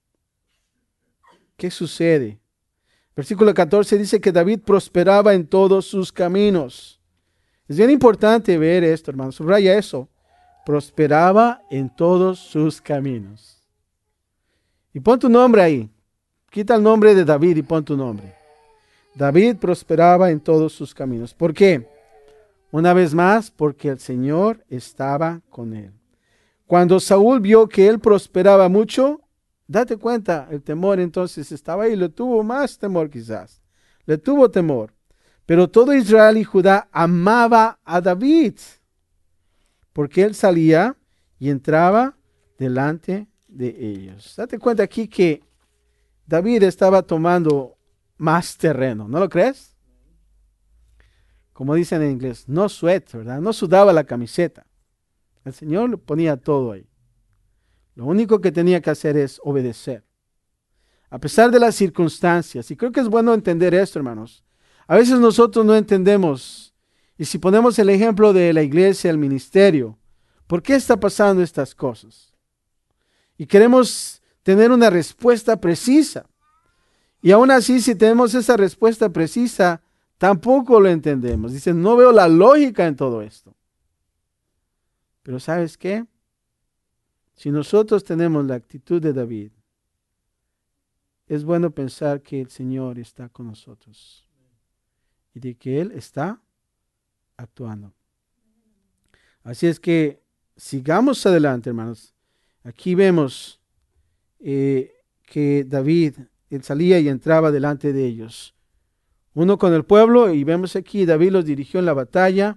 qué sucede. Versículo catorce dice que David prosperaba en todos sus caminos. Es bien importante ver esto, hermano. Subraya eso. Prosperaba en todos sus caminos. Y pon tu nombre ahí. Quita el nombre de David y pon tu nombre. David prosperaba en todos sus caminos. ¿Por qué? Una vez más, porque el Señor estaba con él. Cuando Saúl vio que él prosperaba mucho, date cuenta, el temor entonces estaba ahí, le tuvo más temor quizás, le tuvo temor. Pero todo Israel y Judá amaba a David, porque él salía y entraba delante de ellos. Date cuenta aquí que David estaba tomando más terreno, ¿no lo crees? Como dicen en inglés, no sweat, ¿verdad? No sudaba la camiseta. El Señor le ponía todo ahí. Lo único que tenía que hacer es obedecer. A pesar de las circunstancias. Y creo que es bueno entender esto, hermanos. A veces nosotros no entendemos. Y si ponemos el ejemplo de la iglesia, el ministerio, ¿por qué está pasando estas cosas? Y queremos tener una respuesta precisa. Y aún así, si tenemos esa respuesta precisa, tampoco lo entendemos. Dicen, no veo la lógica en todo esto. Pero ¿sabes qué? Si nosotros tenemos la actitud de David, es bueno pensar que el Señor está con nosotros y de que Él está actuando. Así es que sigamos adelante, hermanos. Aquí vemos eh, que David, él salía y entraba delante de ellos. Uno con el pueblo, y vemos aquí, David los dirigió en la batalla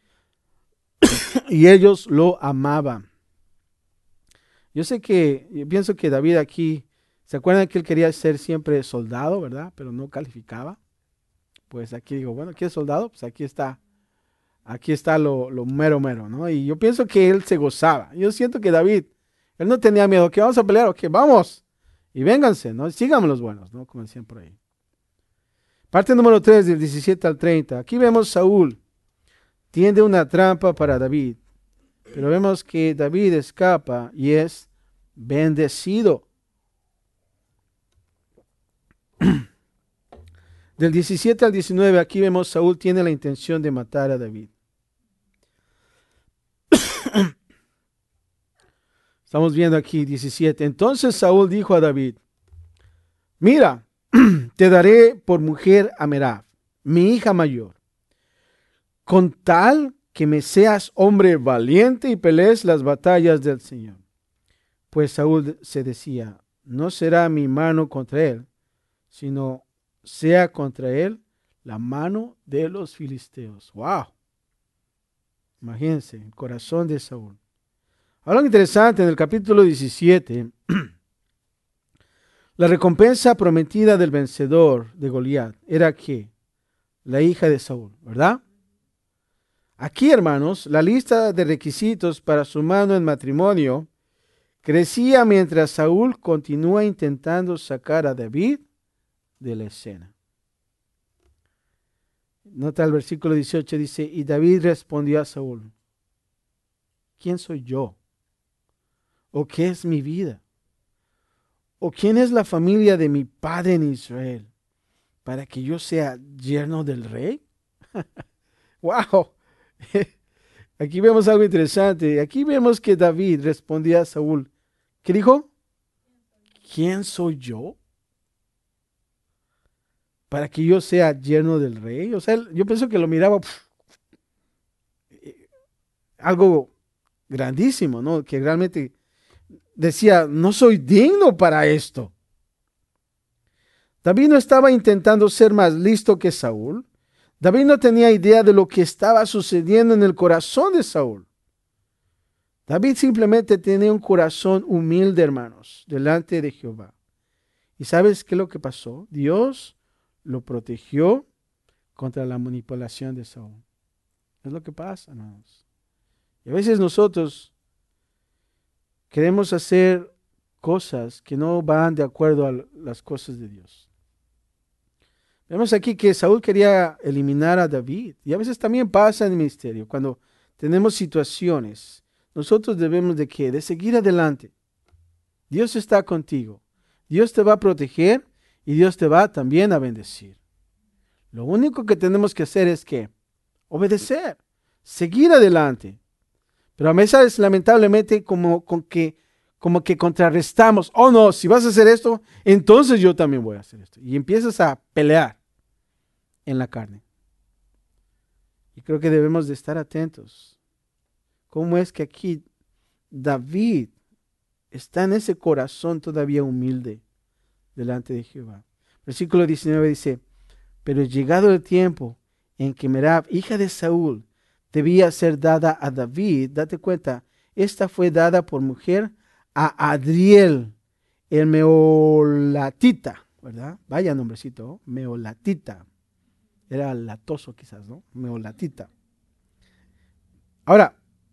y ellos lo amaban. Yo sé que, yo pienso que David aquí, ¿se acuerdan que él quería ser siempre soldado, verdad? Pero no calificaba. Pues aquí digo, bueno, ¿quieres soldado? Pues aquí está, aquí está lo, lo mero mero, ¿no? Y yo pienso que él se gozaba. Yo siento que David, él no tenía miedo, que vamos a pelear, o que vamos, y vénganse, ¿no? Síganme los buenos, ¿no? Como decían por ahí. Parte número tres, del diecisiete al treinta. Aquí vemos Saúl tiende una trampa para David, pero vemos que David escapa y es bendecido. Del diecisiete al diecinueve, aquí vemos Saúl tiene la intención de matar a David. Estamos viendo aquí diecisiete. Entonces Saúl dijo a David, mira, te daré por mujer a Merab, mi hija mayor, con tal que me seas hombre valiente y pelees las batallas del Señor. Pues Saúl se decía, no será mi mano contra él, sino sea contra él la mano de los filisteos. ¡Wow! Imagínense, el corazón de Saúl. Algo interesante en el capítulo diecisiete, la recompensa prometida del vencedor de Goliat era que la hija de Saúl, ¿verdad? Aquí, hermanos, la lista de requisitos para su mano en matrimonio crecía mientras Saúl continúa intentando sacar a David de la escena. Nota el versículo dieciocho, dice, y David respondió a Saúl, ¿quién soy yo? ¿O qué es mi vida? ¿O quién es la familia de mi padre en Israel para que yo sea yerno del rey? ¡Wow! Aquí vemos algo interesante. Aquí vemos que David respondía a Saúl. ¿Qué dijo? ¿Quién soy yo para que yo sea yerno del rey? O sea, él- yo pienso que lo miraba pf, eh, algo grandísimo, ¿no? Que realmente decía, no soy digno para esto. David no estaba intentando ser más listo que Saúl. David no tenía idea de lo que estaba sucediendo en el corazón de Saúl. David simplemente tenía un corazón humilde, hermanos, delante de Jehová. ¿Y sabes qué es lo que pasó? Dios lo protegió contra la manipulación de Saúl. Es lo que pasa, hermanos. Y a veces nosotros queremos hacer cosas que no van de acuerdo a las cosas de Dios. Vemos aquí que Saúl quería eliminar a David. Y a veces también pasa en el ministerio. Cuando tenemos situaciones, nosotros debemos de qué? De seguir adelante. Dios está contigo. Dios te va a proteger y Dios te va también a bendecir. Lo único que tenemos que hacer es que obedecer, seguir adelante. Pero a veces lamentablemente como, con que, como que contrarrestamos. Oh no, si vas a hacer esto, entonces yo también voy a hacer esto. Y empiezas a pelear en la carne. Y creo que debemos de estar atentos. ¿Cómo es que aquí David está en ese corazón todavía humilde delante de Jehová? Versículo diecinueve dice, pero llegado el tiempo en que Merab, hija de Saúl, debía ser dada a David, date cuenta, esta fue dada por mujer a Adriel, el meolatita, ¿verdad? Vaya nombrecito, ¿no? Meolatita. Era latoso quizás, ¿no? Meolatita. Ahora,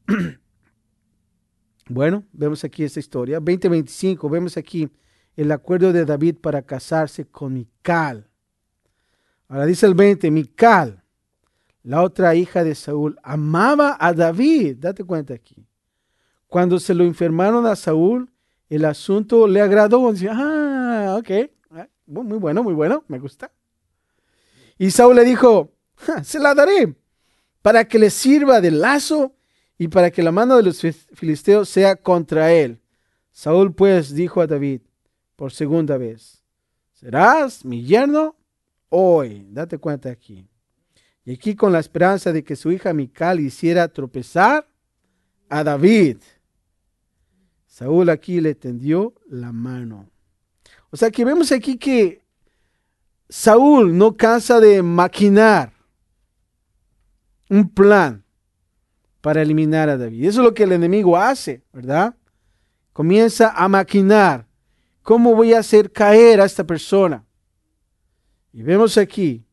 bueno, vemos aquí esta historia. veinte veinticinco, vemos aquí el acuerdo de David para casarse con Mical. Ahora dice el veinte, Mical, la otra hija de Saúl, amaba a David. Date cuenta aquí. Cuando se lo enfermaron a Saúl, el asunto le agradó. Dice, ah, ok, muy bueno, muy bueno, me gusta. Y Saúl le dijo, se la daré para que le sirva de lazo y para que la mano de los filisteos sea contra él. Saúl pues dijo a David por segunda vez, serás mi yerno hoy. Date cuenta aquí. Y aquí con la esperanza de que su hija Mical hiciera tropezar a David. Saúl aquí le tendió la mano. O sea que vemos aquí que Saúl no cansa de maquinar un plan para eliminar a David. Eso es lo que el enemigo hace, ¿verdad? Comienza a maquinar. ¿Cómo voy a hacer caer a esta persona? Y vemos aquí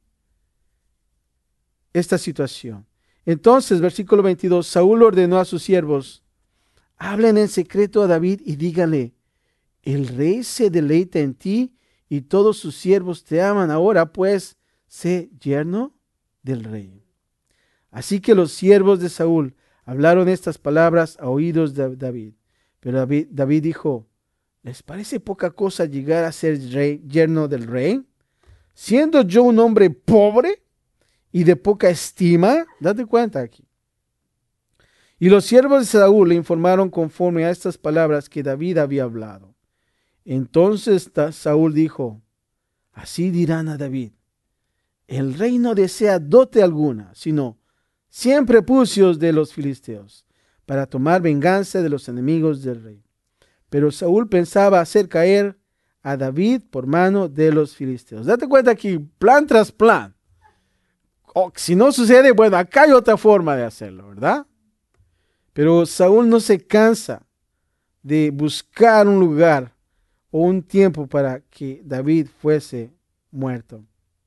esta situación. Entonces, versículo veintidós, Saúl ordenó a sus siervos, hablen en secreto a David y díganle, el rey se deleita en ti y todos sus siervos te aman. Ahora pues, sé yerno del rey. Así que los siervos de Saúl hablaron estas palabras a oídos de David. Pero David, David dijo, ¿les parece poca cosa llegar a ser rey, yerno del rey? Siendo yo un hombre pobre y de poca estima, date cuenta aquí. Y los siervos de Saúl le informaron conforme a estas palabras que David había hablado. Entonces Saúl dijo, así dirán a David, el rey no desea dote alguna, sino cien prepucios de los filisteos, para tomar venganza de los enemigos del rey. Pero Saúl pensaba hacer caer a David por mano de los filisteos. Date cuenta aquí, plan tras plan. O, si no sucede, bueno, acá hay otra forma de hacerlo, ¿verdad? Pero Saúl no se cansa de buscar un lugar o un tiempo para que David fuese muerto.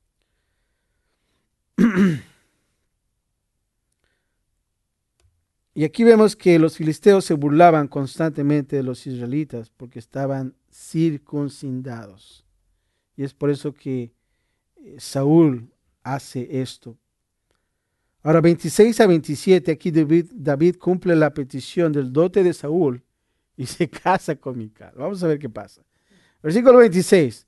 Y aquí vemos que los filisteos se burlaban constantemente de los israelitas porque estaban circuncidados. Y es por eso que Saúl hace esto. Ahora, veintiséis a veintisiete, aquí David, David cumple la petición del dote de Saúl y se casa con Mical. Vamos a ver qué pasa. Versículo veintiséis.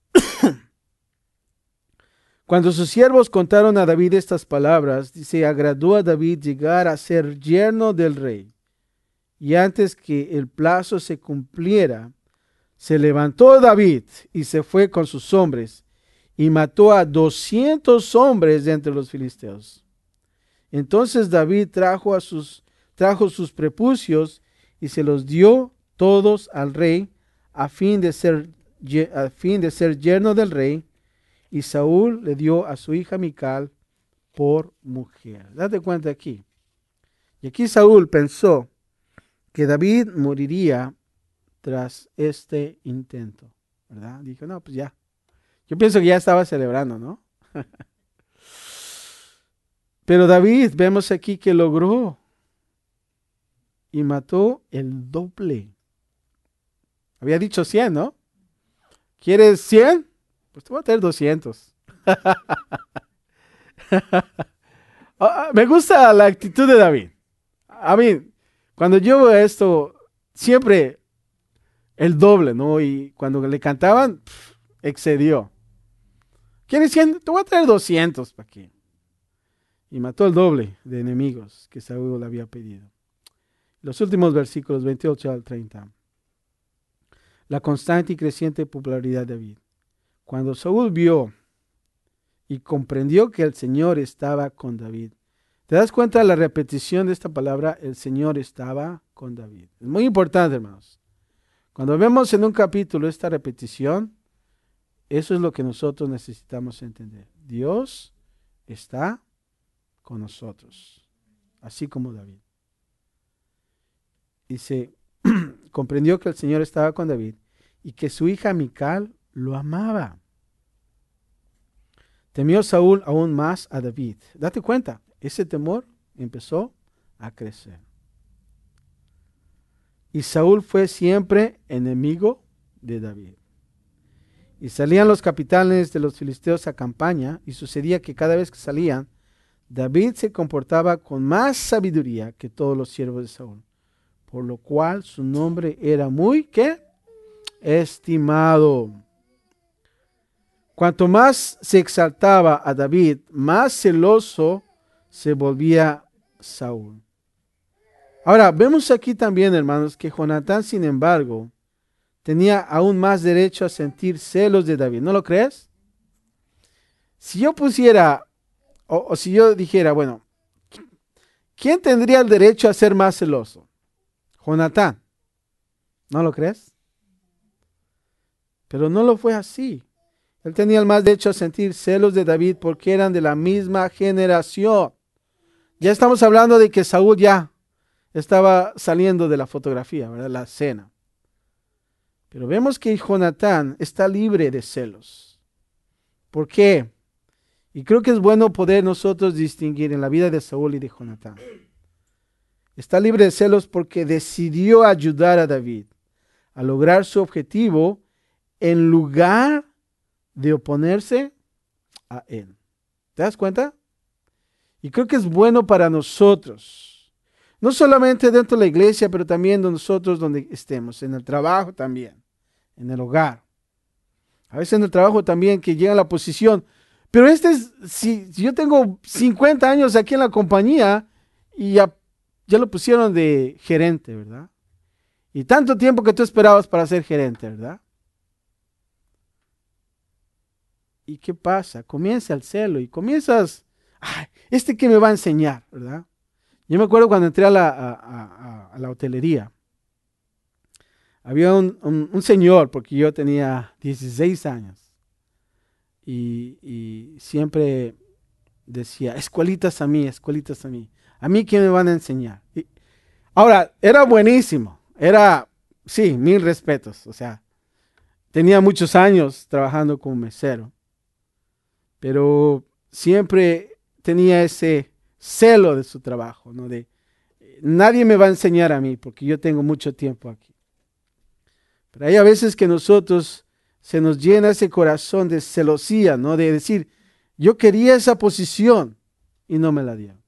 Cuando sus siervos contaron a David estas palabras, dice, agradó a David llegar a ser yerno del rey. Y antes que el plazo se cumpliera, se levantó David y se fue con sus hombres y mató a doscientos hombres de entre los filisteos. Entonces David trajo, a sus, trajo sus prepucios y se los dio todos al rey a fin de ser, a fin de ser yerno del rey. Y Saúl le dio a su hija Mical por mujer. Date cuenta aquí. Y aquí Saúl pensó que David moriría tras este intento, ¿verdad? Dijo, no, pues ya, Yo pienso que ya estaba celebrando, ¿no? Pero David, vemos aquí que logró y mató el doble. Había dicho cien, ¿no? ¿Quieres cien? Pues te voy a traer doscientos. Ah, me gusta la actitud de David. A mí, cuando yo veo esto, siempre el doble, ¿no? Y cuando le cantaban, pf, excedió. ¿Quieres cien? Te voy a traer doscientos para aquí. Y mató el doble de enemigos que Saúl le había pedido. Los últimos versículos veintiocho al treinta. La constante y creciente popularidad de David. Cuando Saúl vio y comprendió que el Señor estaba con David. ¿Te das cuenta de la repetición de esta palabra? El Señor estaba con David. Es muy importante, hermanos. Cuando vemos en un capítulo esta repetición, eso es lo que nosotros necesitamos entender. Dios está con nosotros, así como David. Dice, comprendió que el Señor estaba con David y que su hija Mical lo amaba. Temió Saúl aún más a David. Date cuenta, ese temor empezó a crecer. Y Saúl fue siempre enemigo de David. Y salían los capitanes de los filisteos a campaña, y sucedía que cada vez que salían, David se comportaba con más sabiduría que todos los siervos de Saúl, por lo cual su nombre era muy, ¿qué? Estimado. Cuanto más se exaltaba a David, más celoso se volvía Saúl. Ahora, vemos aquí también, hermanos, que Jonatán, sin embargo, tenía aún más derecho a sentir celos de David. ¿No lo crees? Si yo pusiera, o, o si yo dijera, bueno, ¿quién tendría el derecho a ser más celoso? Jonatán. ¿No lo crees? Pero no lo fue así. Él tenía el más derecho a sentir celos de David porque eran de la misma generación. Ya estamos hablando de que Saúl ya estaba saliendo de la fotografía, ¿verdad? La escena. Pero vemos que Jonatán está libre de celos. ¿Por qué? Y creo que es bueno poder nosotros distinguir en la vida de Saúl y de Jonatán. Está libre de celos porque decidió ayudar a David a lograr su objetivo en lugar de oponerse a él. ¿Te das cuenta? Y creo que es bueno para nosotros, no solamente dentro de la iglesia, pero también de nosotros donde estemos, en el trabajo también, en el hogar. A veces en el trabajo también que llega a la posición, pero este es, si, si yo tengo cincuenta años aquí en la compañía y ya, ya lo pusieron de gerente, ¿verdad? Y tanto tiempo que tú esperabas para ser gerente, ¿verdad? ¿Y qué pasa? Comienza el celo y comienzas, ay, este que me va a enseñar, ¿verdad? Yo me acuerdo cuando entré a la, a, a, a la hotelería, había un, un, un señor, porque yo tenía dieciséis años, y, y siempre decía, escuelitas a mí, escuelitas a mí, a mí ¿quién me van a enseñar? Y, ahora, era buenísimo, era, sí, mil respetos, o sea, tenía muchos años trabajando como mesero, pero siempre tenía ese celo de su trabajo, ¿no? De nadie me va a enseñar a mí porque yo tengo mucho tiempo aquí. Pero hay a veces que nosotros se nos llena ese corazón de celosía, ¿no? De decir, yo quería esa posición y no me la dieron.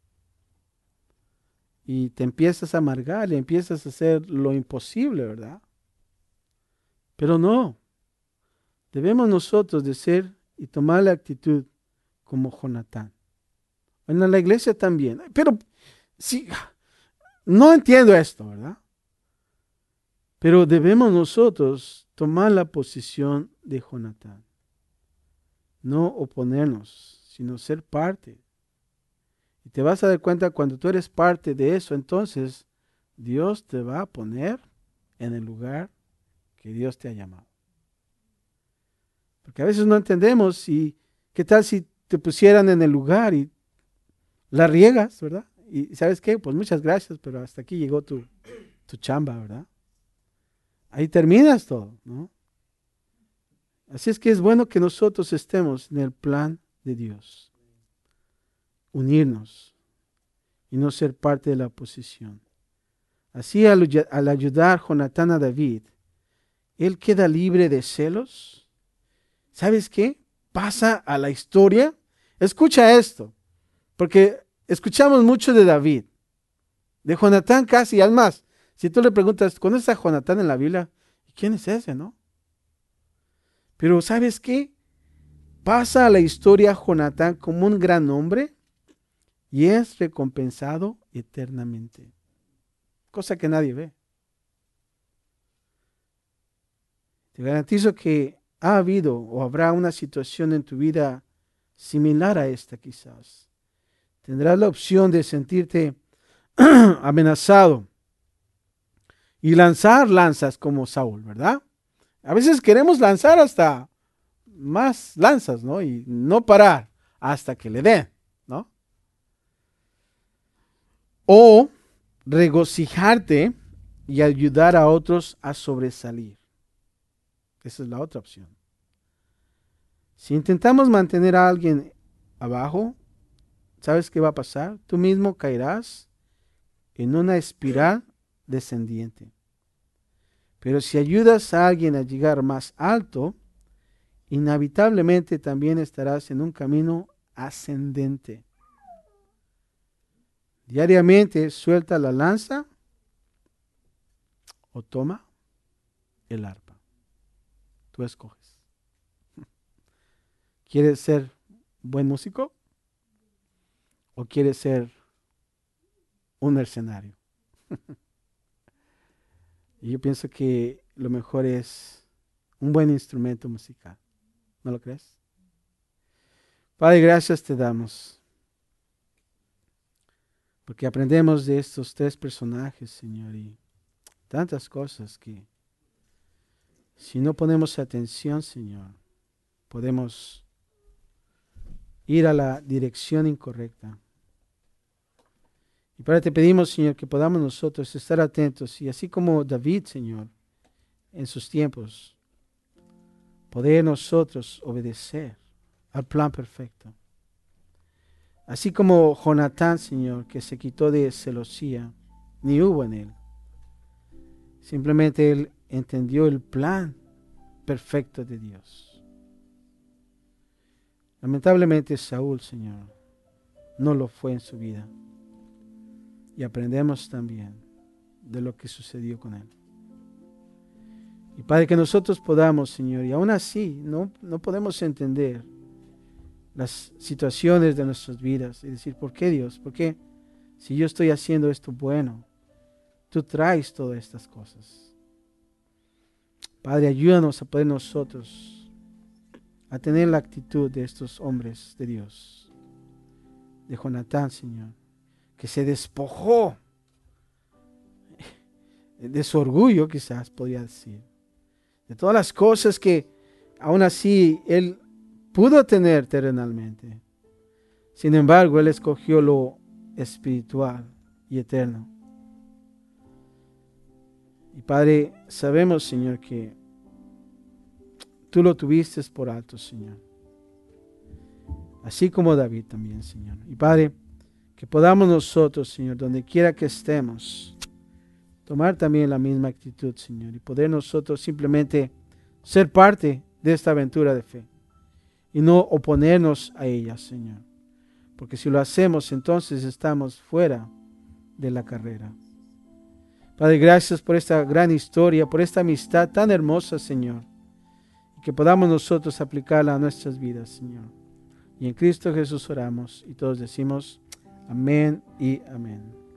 Y te empiezas a amargar y empiezas a hacer lo imposible, ¿verdad? Pero no. Debemos nosotros de ser y tomar la actitud como Jonatán. En la iglesia también. Pero sí, no entiendo esto, ¿verdad? Pero debemos nosotros tomar la posición de Jonatán. No oponernos, sino ser parte. Y te vas a dar cuenta cuando tú eres parte de eso, entonces Dios te va a poner en el lugar que Dios te ha llamado. Porque a veces no entendemos y qué tal si te pusieran en el lugar y la riegas, ¿verdad? Y ¿sabes qué? Pues muchas gracias, pero hasta aquí llegó tu, tu chamba, ¿verdad? Ahí terminas todo, ¿no? Así es que es bueno que nosotros estemos en el plan de Dios. Unirnos y no ser parte de la oposición. Así al, al ayudar Jonatán a David, él queda libre de celos. ¿Sabes qué? Pasa a la historia. Escucha esto, porque escuchamos mucho de David, de Jonatán casi, al más. Si tú le preguntas, ¿conoces a Jonatán en la Biblia? ¿Quién es ese, no? Pero ¿sabes qué? Pasa a la historia Jonatán como un gran hombre y es recompensado eternamente. Cosa que nadie ve. Te garantizo que ha habido o habrá una situación en tu vida similar a esta quizás. Tendrás la opción de sentirte amenazado y lanzar lanzas como Saúl, ¿verdad? A veces queremos lanzar hasta más lanzas, ¿no? Y no parar hasta que le den, ¿no? O regocijarte y ayudar a otros a sobresalir. Esa es la otra opción. Si intentamos mantener a alguien abajo, ¿sabes qué va a pasar? Tú mismo caerás en una espiral descendiente. Pero si ayudas a alguien a llegar más alto, inevitablemente también estarás en un camino ascendente. Diariamente suelta la lanza o toma el arpa. Tú escoges. ¿Quieres ser buen músico o quieres ser un mercenario? Y yo pienso que lo mejor es un buen instrumento musical. ¿No lo crees? Padre, gracias te damos. Porque aprendemos de estos tres personajes, Señor, y tantas cosas que si no ponemos atención, Señor, podemos ir a la dirección incorrecta. Y Padre, te pedimos, Señor, que podamos nosotros estar atentos y así como David, Señor, en sus tiempos, poder nosotros obedecer al plan perfecto. Así como Jonatán, Señor, que se quitó de celosía, ni hubo en él. Simplemente él entendió el plan perfecto de Dios. Lamentablemente Saúl, Señor, no lo fue en su vida. Y aprendemos también de lo que sucedió con él. Y Padre, que nosotros podamos, Señor, y aún así no, no podemos entender las situaciones de nuestras vidas y decir, ¿por qué Dios? ¿Por qué si yo estoy haciendo esto bueno, tú traes todas estas cosas? Padre, ayúdanos a poder nosotros a tener la actitud de estos hombres de Dios, de Jonatán, Señor, que se despojó de su orgullo, quizás podría decir, de todas las cosas que aún así él pudo tener terrenalmente. Sin embargo, él escogió lo espiritual y eterno. Y Padre, sabemos, Señor, que tú lo tuviste por alto, Señor. Así como David también, Señor. Y Padre, que podamos nosotros, Señor, donde quiera que estemos, tomar también la misma actitud, Señor, y poder nosotros simplemente ser parte de esta aventura de fe y no oponernos a ella, Señor. Porque si lo hacemos, entonces estamos fuera de la carrera. Padre, gracias por esta gran historia, por esta amistad tan hermosa, Señor, y que podamos nosotros aplicarla a nuestras vidas, Señor. Y en Cristo Jesús oramos y todos decimos amén y amén.